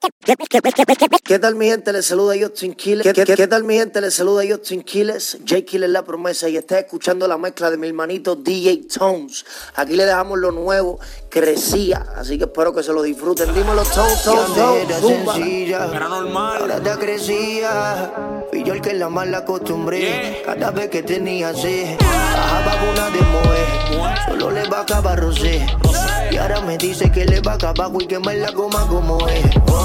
¿Qué tal mi gente? Les saluda Justin Quiles. ¿Qué tal mi gente? Les saluda Justin Quiles. J. Quiles La Promesa y está escuchando la mezcla de mi hermanito DJ Tones. Aquí le dejamos lo nuevo, Crecía. Así que espero que se lo disfruten. Dímelo, Tones. Era sencilla, era normal. Ahora te crecía. Fui yo el que la mal acostumbré. Cada vez que tenía sed, bajaba una de moe. Solo le va a acabar rosé. Y ahora me dice que le va a acabar y que me la coma como es.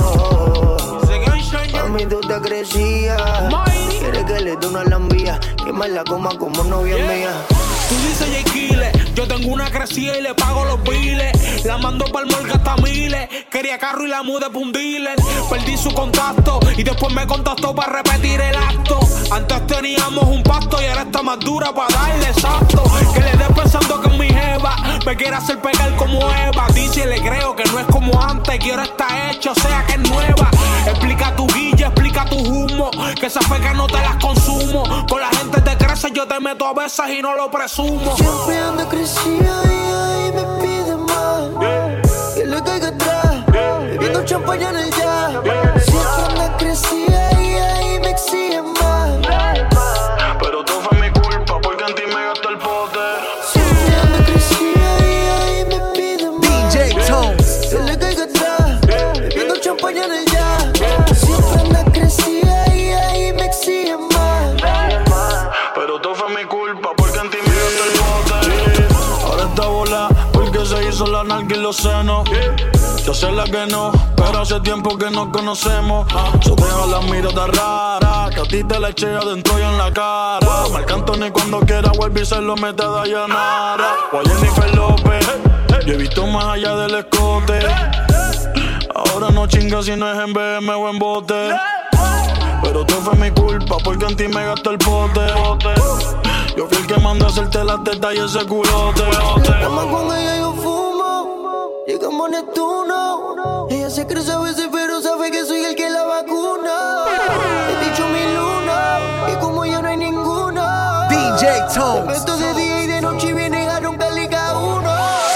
Mami, tú te crecías. Quiere que le dé una lambía, que me la coma como novia mía. Tú dices J. Quiles, yo tengo una crecida y le pago los biles. La mando pa'l morgue hasta miles. Quería carro y la mudé pa' un dealer. Perdí su contacto y después me contactó para repetir el acto. Antes teníamos un pacto y ahora está más dura para darle exacto. Que le dé pensando que es mi jeva me quiere hacer pegar como Eva. Dice y le creo que no es como antes, quiero está hecho, o sea que es nueva. Explica tu guilla, explica tu humo, que esa feca no te las consumo. Con la gente te crece, yo te meto a veces y no lo presumo. Siempre ando crecida y me pide más, que le caiga atrás, bebiendo champaña en el jazz. Siempre ando crecida y me exige más, pero todo fue mi culpa porque en ti me gastó el pote. siempre ando crecida y me pide más, DJ Tones. que le caiga atrás, bebiendo champaña en el jazz. Siempre ando crecida y me exige más, pero todo fue mi culpa porque en ti me gastó el pote. Ahora está bola porque se hizo la nalga y los senos. Yo sé la que no, pero hace tiempo que nos conocemos. Yo dejo la mirada rara, que a ti te la eché adentro y en la cara. Marc Anthony cuando quiera vuelve y se lo mete a Dayanara. O a Jennifer López, yo he visto más allá del escote. Ahora no chinga si no es en BM o en bote. Pero todo fue mi culpa porque en ti me gastó el pote. Yo fui el que mandó a hacerte las tetas y ese culote. Cama con ella yo fumo, llegamos a Neptuno. Ella se crece a veces pero sabe que soy el que la vacuna. He dicho mi luna y como ya no hay ninguna. DJ Tones. Me meto de día y de noche y viene a romperle cada uno.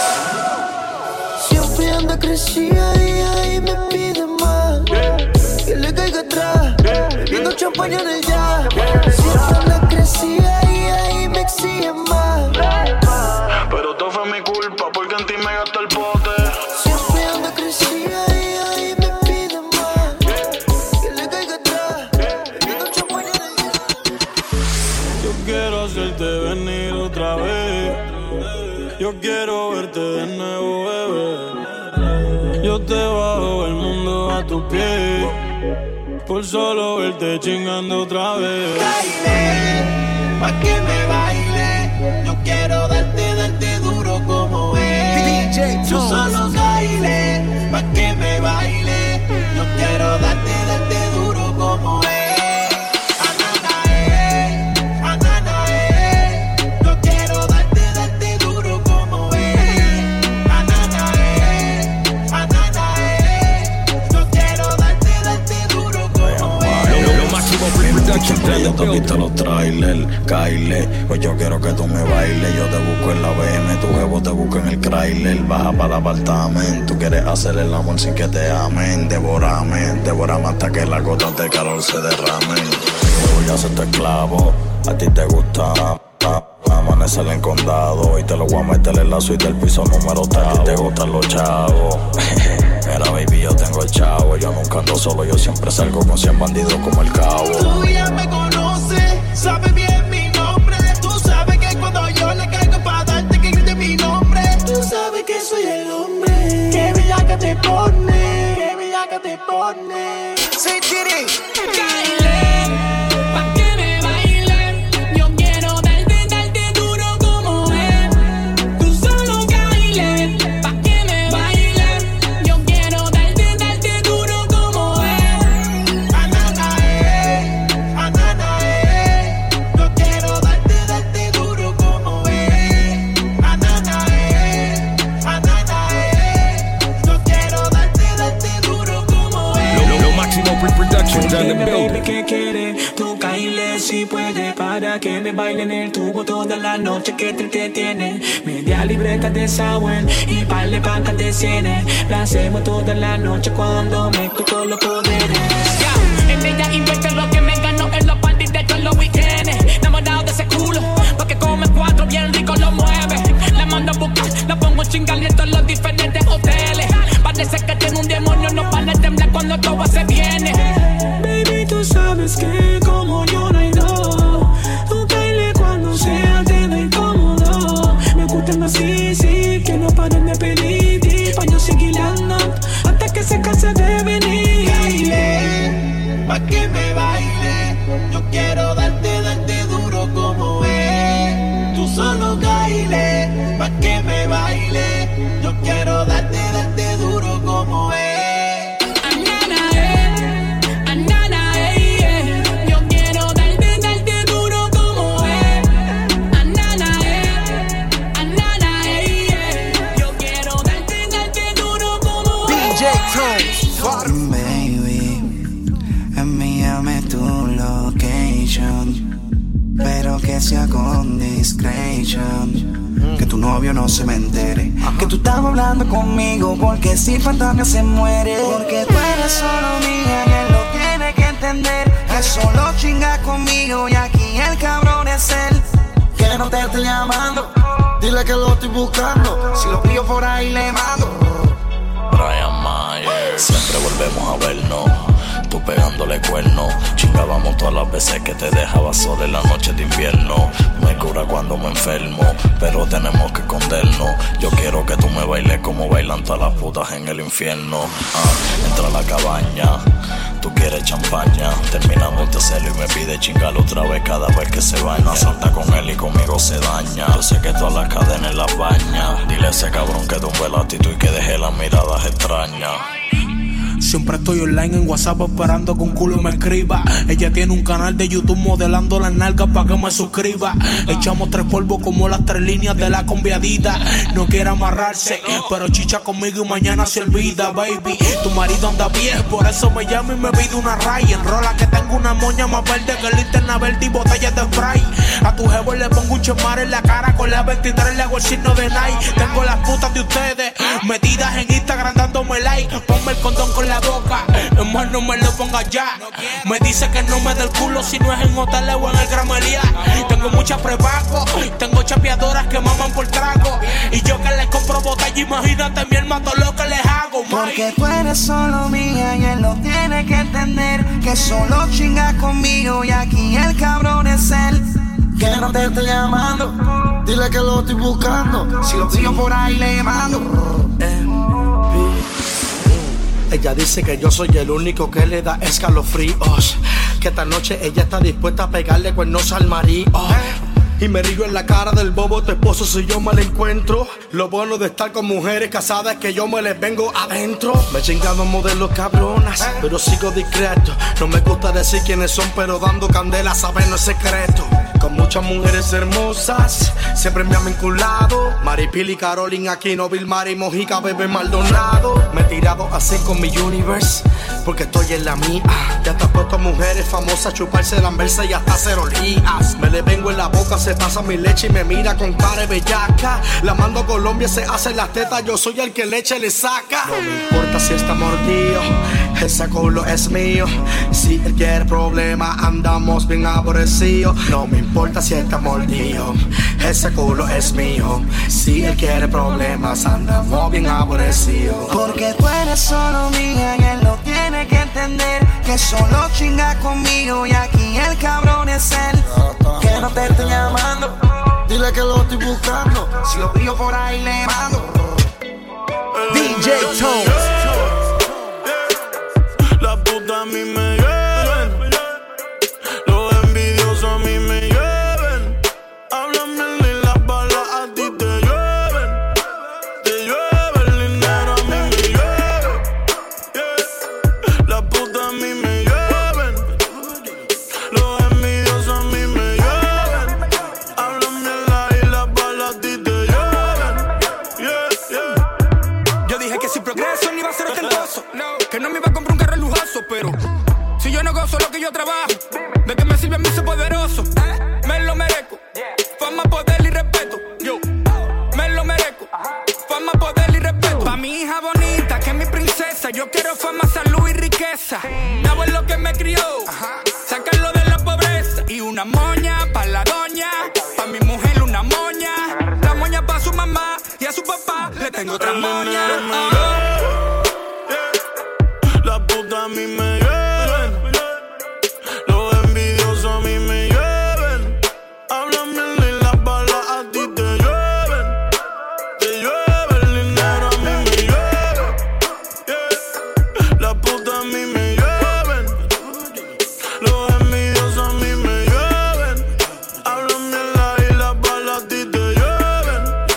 Siempre anda crecida y me pide más, que le caiga atrás, bebiendo champaña en el jazz. Siempre anda crecida y me exige más, pero todo fue mi culpa porque en ti me gastó el pote. siempre anda crecida y me pide más, que le caiga atrás, bebiendo champaña en el jazz. Yo quiero hacerte venir otra vez. Yo quiero verte de nuevo, bebé. Yo te bajo el mundo a tus pies por solo verte chingando otra vez. Baile, pa' que me baile. Yo quiero darte duro como es. DJ Yo Tones. solo baile, pa' que me baile. Yo quiero darte duro como es. Yo quiero darte duro como es. Yo quiero darte duro como es. Yo te quito los trailers, Kyle. Pues yo quiero que tú me bailes. Yo te busco en la BM, tu jevo te busco en el trailer. Baja para el apartamento. Tú quieres hacer el amor sin que te amen. Devórame hasta que las gotas de calor se derramen. Yo voy a hacerte esclavo, a ti te gusta amanecer en condado. Y te lo voy a meter en la suite del piso número 3. A ti te gustan los chavos. Mira baby, yo tengo el chavo. Yo nunca ando solo, yo siempre salgo con 100 bandidos como el cabo. Tú ya me conoces, sabes bien mi nombre. Tú sabes que cuando yo le caigo pa' darte que grite mi nombre. Tú sabes que soy el hombre. Qué bella que te pone, qué bella que te pone. Say Diddy. Pa' que me baile, yo quiero darte duro como es. Tú solo baile, pa' que me baile, yo quiero darte duro como es. Yo quiero darte duro como es. Yo quiero darte duro como es. Lo máximo pre-production. Baby, ¿qué quiere? Tú caíle si puede, para que me baile en el tubo toda la noche que te entretiene. Media libreta de Sawen y par de pancas de cienes. La hacemos toda la noche cuando mezclo todos los poderes. En ella invierte lo que me ganó en los parties de todos los weekends. Enamorado de ese culo, porque come 4 bien rico lo mueve. La mando a buscar, la pongo a chingar en todos los diferentes hoteles. Parece que tiene un demonio, no para de temblar cuando todo se viene. Baby, tú sabes que como yo no hay dos. Tú caile cuando sea tenga incómodo. Me gustan así, sí, que no paren de pedir. Pa' yo seguir andando hasta que se canse de venir. Caile, pa' que me baile. Yo quiero darte duro como es. Tú solo caile, pa' que me baile. Yo quiero darte duro como es. Baby, envíame tu location, pero que sea con discretion. Que tu novio no se me entere. Que tú estás hablando conmigo, porque si fantasma se muere. Porque tú eres solo mía y él lo tiene que entender. Que solo chinga conmigo y aquí el cabrón es él. Que no te estoy llamando, dile que lo estoy buscando. Si lo pillo por ahí le mando. Brian Myers, siempre volvemos a vernos. Tú pegándole cuernos. Chingábamos todas las veces que te dejaba sola en la noche de invierno. Me cura cuando me enfermo, pero tenemos que escondernos. Yo quiero que tú me bailes como bailan todas las putas en el infierno. Entra a la cabaña, tú quieres champaña. Terminamos de hacerlo y me pide chingarlo otra vez cada vez que se baña. Salta con él y conmigo se daña. Yo sé que todas las cadenas las baña. Dile a ese cabrón que tumbe la actitud y que deje las miradas extrañas. Siempre estoy online en WhatsApp esperando que un culo me escriba. Ella tiene un canal de YouTube modelando las nalgas pa' que me suscriba. Echamos 3 polvos como las 3 líneas de la conviadita. No quiere amarrarse, pero chicha conmigo y mañana se olvida, baby. Tu marido anda bien, por eso me llama y me pide una ray. Enrola que tengo una moña más verde que linterna verde y botellas de spray. A tu jevo le pongo un chemar en la cara, con la 23 le hago el signo de Nike. Tengo las putas de ustedes metidas en Instagram dándome like. Ponme el condón con la boca, hermano, no me lo ponga ya. Me dice que no me dé el culo si no es en hoteles o en el Gramería. Tengo muchas prepago, tengo chapeadoras que maman por trago. Y yo que les compro botella, imagínate mi hermano todo lo que les hago, man. Porque tú eres solo mía y él lo tiene que entender. Que solo chingas conmigo y aquí el cabrón es él. Que no te estoy llamando, dile que lo estoy buscando. Si lo pillo por ahí le mando. Ella dice que yo soy el único que le da escalofríos. Que esta noche ella está dispuesta a pegarle cuernos al marido. Y me río en la cara del bobo tu esposo si yo me la encuentro. Lo bueno de estar con mujeres casadas es que yo me les vengo adentro. Me he chingado modelos cabronas, pero sigo discreto. No me gusta decir quiénes son, pero dando candela saber no es secreto. Con muchas mujeres hermosas, siempre me han vinculado. Maripili, Carolina, Aquino, Vilmar y Mojica, Bebé Maldonado. Me he tirado así con mi universe, porque estoy en la mía. Ya te has puesto a mujeres famosas, chuparse la anversa y hasta hacer olías. Me le vengo en la boca, se pasa mi leche y me mira con cara de bellaca. La mando a Colombia, se hace las tetas, yo soy el que leche le saca. No me importa si está mordido, ese culo es mío. Si él quiere problema, andamos bien aborrecidos. No me importa si está mordido, ese culo es mío. Si él quiere problemas, andamos bien aborrecidos. Porque tú eres solo mía y él lo tiene que entender. Que solo chinga conmigo y aquí el cabrón es él. Que no te estoy llamando, dile que lo estoy buscando. si lo pillo por ahí le mando. DJ Tones. La puta a mí me lleven, los envidiosos a mí me lleven. Háblame de las balas, a ti te llueven. Te llueve el dinero, a mí me llueve. La puta a mí me lleven, los envidiosos a mí me lleven. Háblame de las balas, a ti te llueven. Yo dije que sin progreso ni iba a ser ostentoso, no, que no me iba a comprar un carro lujoso, pero Si yo no gozo lo que yo trabajo, ¿de qué me sirve mi ser poderoso? Me lo merezco. Fama, poder y respeto. Yo me lo merezco. Fama, poder y respeto. Pa' mi hija bonita, que es mi princesa, yo quiero fama, salud y riqueza. Mi abuelo que me crió, sacarlo de la pobreza. Y una moña pa' la doña, pa' mi mujer una moña. La moña pa' su mamá y a su papá le tengo otra moña. La puta a mí me lleven, los envidiosos a mí me lleven. Hablan bien y las balas a ti te llueven. Te llueve el dinero, a mí me llueve. La puta a mí me lleven, los envidiosos a mí me lleven. Hablan bien y las balas a ti te llueven.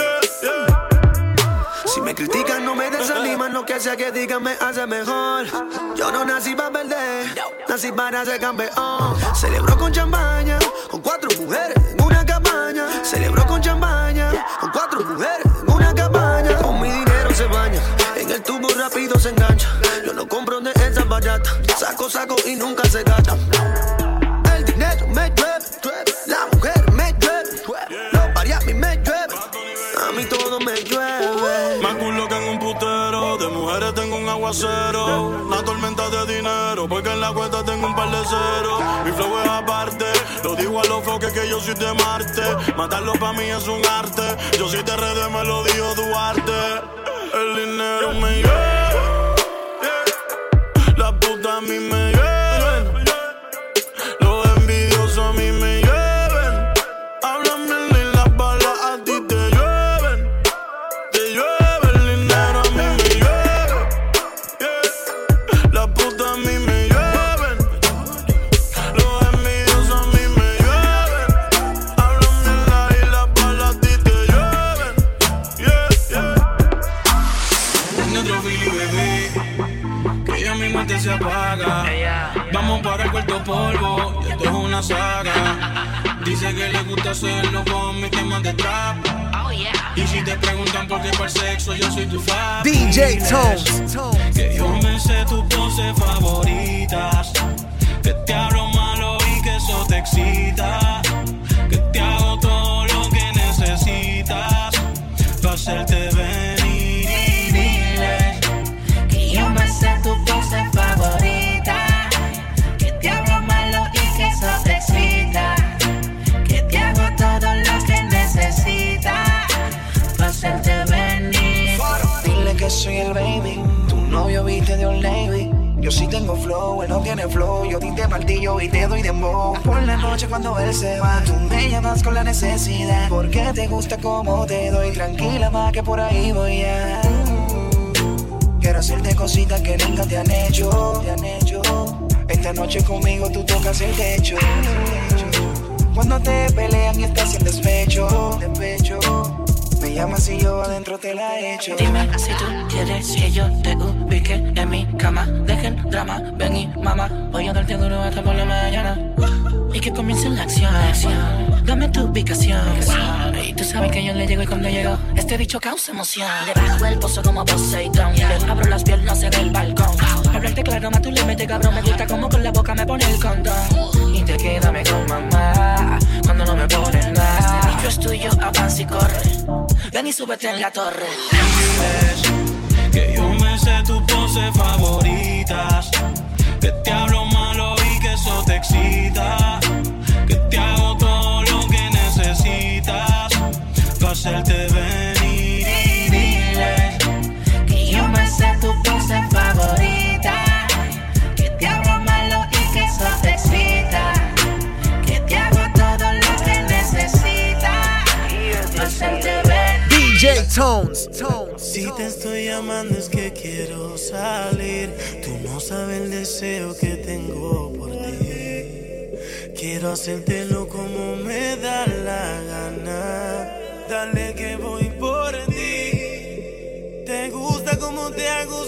Si me critican no me desaniman, lo que sea que digan me hace mejor. Yo no nací para perder, nací para ser campeón. Celebro con champaña, con 4 mujeres en una cabaña. Celebro con champaña, con 4 mujeres en una cabaña. Con mi dinero se baña, en el tubo rápido se engancha. Yo no compro de esas baratas, saco y nunca se gasta. El dinero me llueve, la mujer me llueve, los pariamis me llueven, a mí todo me llueve. Más culo que en un putero, de mujeres tengo un aguacero. Una tormenta de dinero, porque en la cuenta tengo un par de ceros. Mi flow es aparte, lo digo a los foques que yo soy de Marte. Matarlo pa' mí es un arte, yo soy de RD, me lo dijo Duarte. El dinero me lleva, la puta a mí me lleven, los envidiosos a mí me lleven. Hablan bien y las balas a ti te llueven. Te llueve el dinero, a mí me llueve. La puta a mí me lleven, los envidiosos a mí me llueven. Hablan bien y las balas a ti te llueven. Otro Billy, bebé, que ya mi mente se apaga. Vamos para el cuarto polvo, y esto es una saga. Dice que le gusta hacerlo con mis temas de trap. Y si te preguntan por qué para el sexo, yo soy tu fan. DJ Tones. Que yo me sé tus poses favoritas. Que te hablo malo y que eso te excita. Que te hago todo lo que necesitas para hacerte venir. Y dile Que yo me sé tu pose favorita, que te hablo malo y que eso te excita, que te hago todo lo que necesitas para hacerte venir. Dile que soy el baby, tu novio viste de Old Navy. Yo sí tengo flow, él no tiene flow. Yo te martillo y te doy dembow. Por la noche cuando él se va, tú me llamas con la necesidad, porque te gusta como te doy. Tranquila más que por ahí voy ya. Quiero hacerte cositas que nunca te han hecho. Esta noche conmigo tú tocas el techo. Cuando te pelean y estás en despecho, me llamas y yo adentro te la echo. Dime si tú quieres que yo te ubique en mi cama. Dejen drama, ven y mama. Voy a darte duro hasta por la mañana. Y que comience la acción. Dame tu ubicación. Y tú sabes que yo le llego y cuando llego, este bicho causa emoción. Le bajo el pozo como Poseidón. Le abro las piernas en el balcón. Para hablarte claro, más tú le metes cabrón. Me gusta como con la boca me pone el condón. Y te quédame con mamá cuando no me ponen nada. Este bicho es tuyo, avanza y corre. Ven y súbete en la torre. que yo me sé tus poses favoritas. Que te hablo malo y que eso te excita. Que te hago todo lo que necesitas para hacerte venir. Y dile que yo me sé tu pose favorita. Que te hablo malo y que eso te excita. Que te hago todo lo que necesitas para hacerte venir. DJ Tones. Si te estoy llamando es que quiero salir. Tú no sabes el deseo que tengo por ti. Quiero hacértelo como me da la gana. Dale que voy por ti. Te gusta como te hago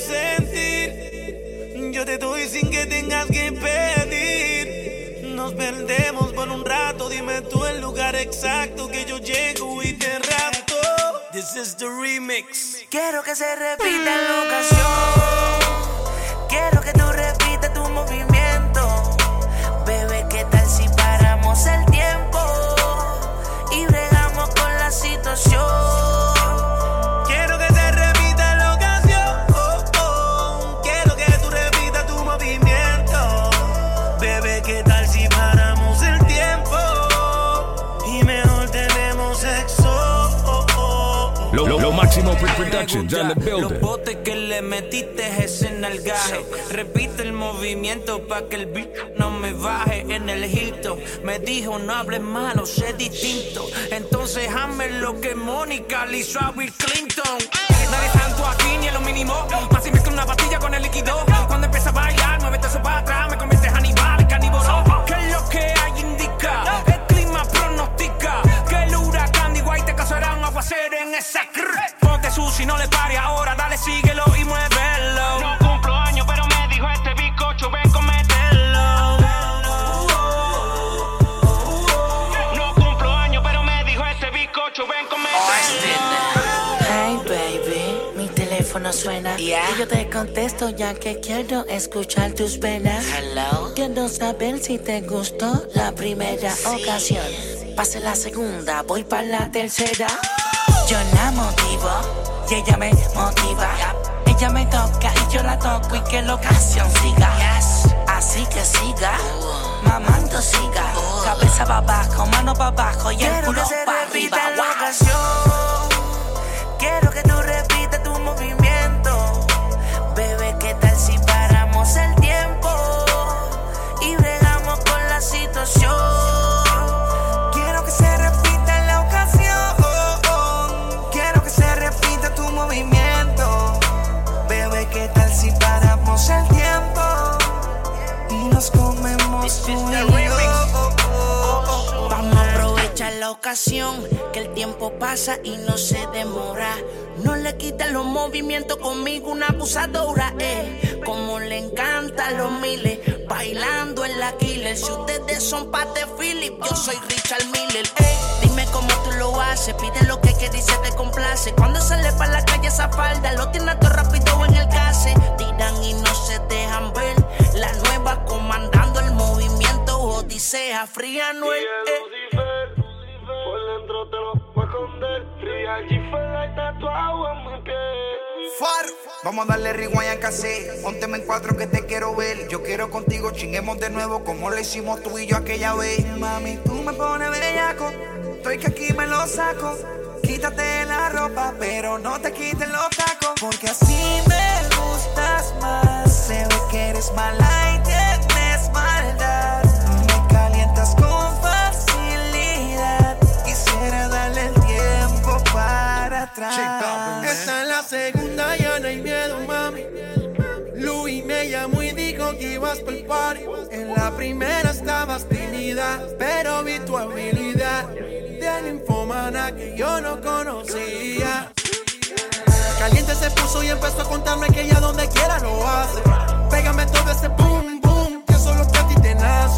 sentir. Yo te doy sin que tengas que pedir. Nos perdemos por un rato. Dime tú el lugar exacto que yo llego y te rapto. This is the remix. Quiero que se repita la ocasión. Quiero que tú repitas tu movimiento. Máximo Productions on the building. Los botes que le metiste es en el gaje. Repite el movimiento pa' que el beat no me baje en el Hilton. Me dijo no hables malo, sé distinto. Entonces hazme lo que Mónica le hizo a Bill Clinton. Nadie tanto aquí ni en lo mínimo. Más si mezcla una pastilla con el líquido. Cuando empieza a bailar, muévete eso para atrás. Me conviertes Aníbal y carnívoro. ¿Qué es lo que hay indica? El clima pronostica que el huracán de Iguay te causará un aguacero en esa Ponte sushi, no le pare ahora. Dale, síguelo y muévelo. No cumplo años, pero me dijo este bizcocho, ven, comételo. No cumplo años, pero me dijo este bizcocho, ven, comételo. Hey baby, mi teléfono suena y yo te contesto ya que quiero escuchar tus penas. Hello. Quiero saber si te gustó la primera ocasión. Pase la segunda, voy para la tercera. Yo la motivo y ella me motiva. Ella me toca y yo la toco y que la ocasión siga. Así que siga, mamando siga. Cabeza para abajo, mano para abajo y el culo para arriba. Quiero que se repita la ocasión. Quiero que tú repitas tu movimiento. Bebé, ¿qué tal si paramos el tiempo y bregamos con la situación? Quiero que se repita la ocasión. Quiero que se repita tu movimiento. Bebé, ¿qué tal si paramos el tiempo y nos comemos tú y yo? Vamos a aprovechar la ocasión, que el tiempo pasa y no se demora. No le quitan los movimientos conmigo, una abusadora, como le encantan los miles, bailando en la killer. Si ustedes son Pate Philip, yo soy Richard Miller, Dime cómo tú lo haces, pide lo que quieres y se te complace. Cuando sale para la calle esa falda, lo tiene todo rápido en el case. Tiran y no se dejan ver, la nueva comandando el movimiento. Odisea, Fría Anuel, por dentro te lo voy a esconder. Real G-Fella y tatuado en mi piel. Faro. Vamos a darle rewind a cassette. Pónteme en 4 que te quiero ver. Yo quiero contigo, chinguemos de nuevo como lo hicimos tú y yo aquella vez. Mami, tú me pones bellaco. Estoy que aquí me lo saco. Quítate la ropa, pero no te quites los tacos. Porque así me gustas más. Se ve que eres mala y tienes maldad. Me calientas con facilidad. Quisiera darle el tiempo para atrás. Esta es la segunda, ya no hay miedo, mami. Luis me llamó y dijo que ibas pa'l party. En la primera estabas tímida, pero vi tu habilidad de ninfomana que yo no conocía. Caliente se puso y empezó a contarme que ella donde quiera lo hace. Pégame todo ese boom, boom, que eso es lo que a ti te nace.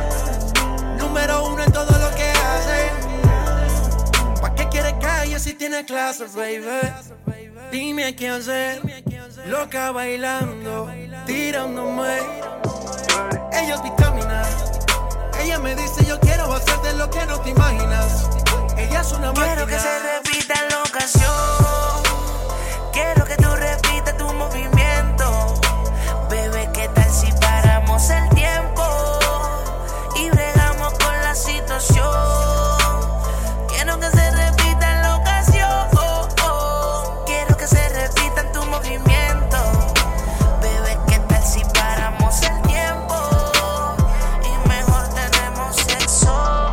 Número 1 en todo lo que hace. ¿Pa' qué quieres calle si tienes clase, baby? Dime qué hacer, loca bailando, tirándome. Ella es vitamina. Ella me dice yo quiero hacerte lo que no te imaginas. Ella es una máquina. Quiero que se repita la ocasión. Quiero que tú repitas tu movimiento. Bebé, ¿qué tal si paramos el tiempo y bregamos con la situación? Quiero que se repita la ocasión. Quiero que se repita tu movimiento. Bebé, ¿qué tal si paramos el tiempo y mejor tenemos sexo?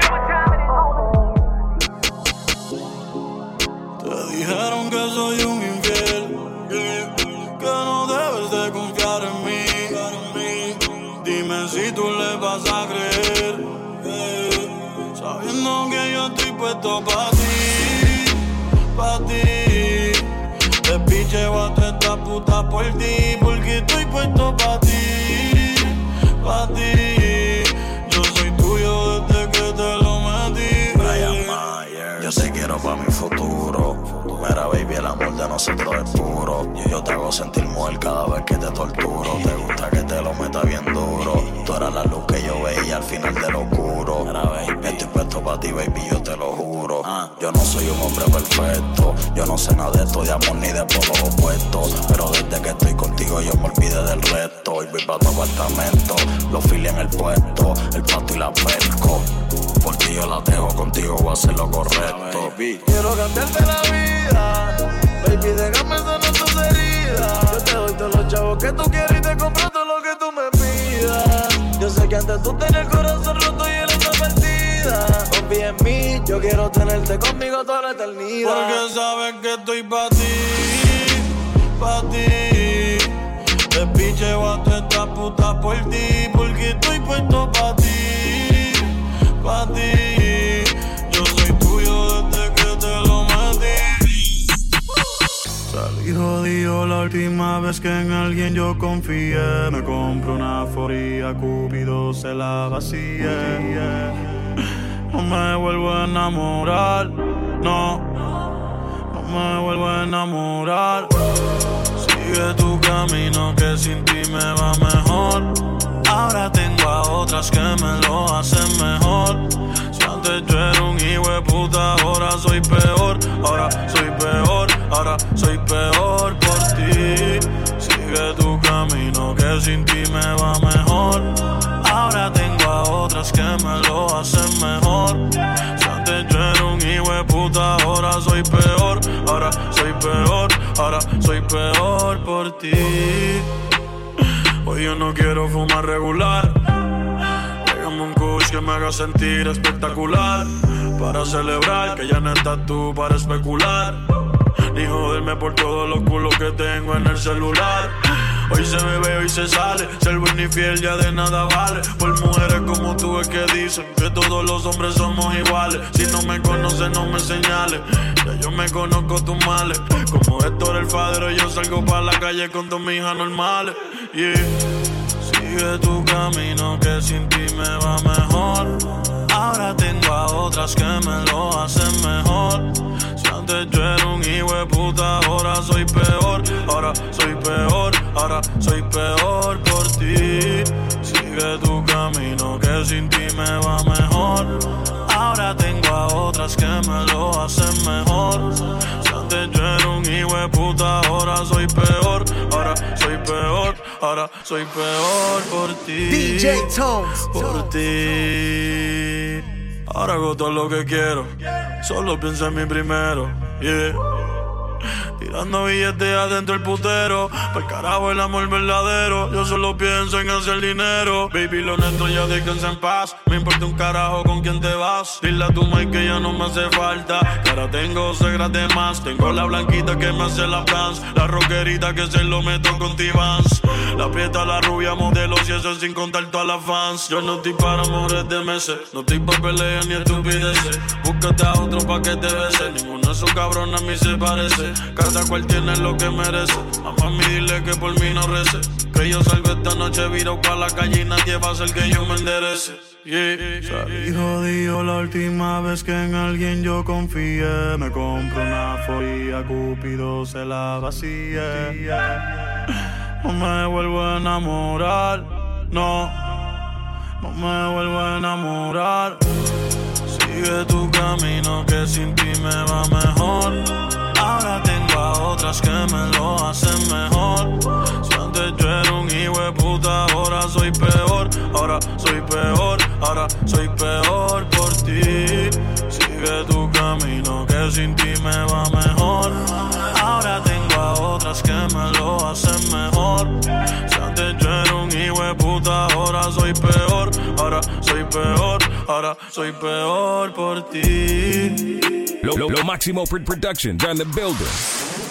Te dijeron que soy un infiel, que no debes de confiar en mí. Dime si tú le vas a creer, sabiendo que yo estoy puesto pa' ti, pa' ti. Te picheo a toda esta puta por ti, porque estoy puesto pa' ti, pa' ti. Yo soy tuyo desde que te lo metí. Brian Mayer, yo te quiero pa' mi futuro. Mira, baby, el amor de nosotros es puro. Yo te hago sentir mujer cada vez que te torturo. Te gusta que te lo meta bien duro. Tú eras la luz que yo veía al final del oscuro. Mira, baby, estoy puesto pa' ti, baby, yo te lo juro. Yo no soy un hombre perfecto. Yo no sé nada de esto, de amor ni de polos opuestos. Pero desde que estoy contigo yo me olvidé del resto. Y voy pa' tu apartamento, los files en el puesto, el pato y la pesco. por ti yo la dejo, contigo voy a hacer lo correcto. Quiero cambiarte la vida, baby, déjame sanar tus heridas. Yo te doy todos los chavos que tú quieres y te compro todo lo que tú me pidas. Yo sé que antes tú tenías el corazón roto y él está perdida. Confía en mí, yo quiero tenerte conmigo toda la eternidad. Porque sabes que estoy pa' ti, te picheo a toda esta puta por ti, porque estoy puesto pa' ti. Yo soy tuyo desde que te lo metí. Salí jodido la última vez que en alguien yo confié. Me compro una foría, Cupido se la vacía. No me vuelvo a enamorar, no me vuelvo a enamorar. Sigue tu camino que sin ti me va mejor. Ahora tengo a otras que me lo hacen mejor. Si antes yo era un hijo de puta, ahora soy peor. Ahora soy peor por ti. Sigue tu camino que sin ti me va mejor. Ahora tengo a otras que me lo hacen mejor. Si antes yo era un hijo de puta, ahora soy peor. Ahora soy peor por ti. Hoy yo no quiero fumar regular. Pégame un kush que me haga sentir espectacular. Para celebrar que ya no estás tú para especular. Ni joderme por todos los culos que tengo en el celular. Hoy se bebe, hoy se sale. Ser buen y fiel ya de nada vale. Por mujeres como tú es que dicen que todos los hombres somos iguales. Si no me conoces no me señales. Ya yo me conozco tus males. Como Héctor el Fadero yo salgo pa' la calle con dos hijas normales. Yeah. Sigue tu camino que sin ti me va mejor. Ahora tengo a otras que me lo hacen mejor. Si antes yo era un hijo de puta, ahora soy peor. Ahora soy peor por ti. Sigue tu camino que sin ti me va mejor. Ahora tengo a otras que me lo hacen mejor. Si antes yo era un hijo de puta, ahora soy peor. Ahora soy peor por ti. DJ Tones. Por ti. Ahora hago todo lo que quiero. Solo pienso en mí primero. Yeah. Tirando billetes adentro el putero. Pa'l carajo el amor verdadero. Yo solo pienso en hacer dinero. Baby, lo nuestro ya descansa en paz. Me importa un carajo con quién te vas. Dile a tu Mike que ya no me hace falta. Que ahora tengo segras de más. Tengo la blanquita que me hace la dance. La rockerita que se lo meto con T-Vans. La prieta, la rubia, modelos y eso sin contar todas las fans. Yo no estoy para amores de meses. No estoy pa' peleas ni estupideces. Búscate a otro pa' que te bese. Ninguno de esos cabrones a mí se parece. Cada cual tiene lo que merece. Mamá, mí dile que por mí no rece. Que yo salgo esta noche viro pa' la calle y nadie va a hacer que yo me enderece. Yeah. Salí jodido la última vez que en alguien yo confié. Me compro una foría, Cupido se la vacía. No me vuelvo a enamorar, no me vuelvo a enamorar. Sigue tu camino que sin ti me va mejor. Ahora tengo a otras que me lo hacen mejor. Si antes yo era un hijo de puta, ahora soy peor. Ahora soy peor por ti. Sigue tu camino que sin ti me va mejor. Ahora tengo a otras que me lo hacen mejor. Si antes yo era un hijo de puta, ahora soy peor. Ahora soy peor por ti. Lo Máximo Productions on the building.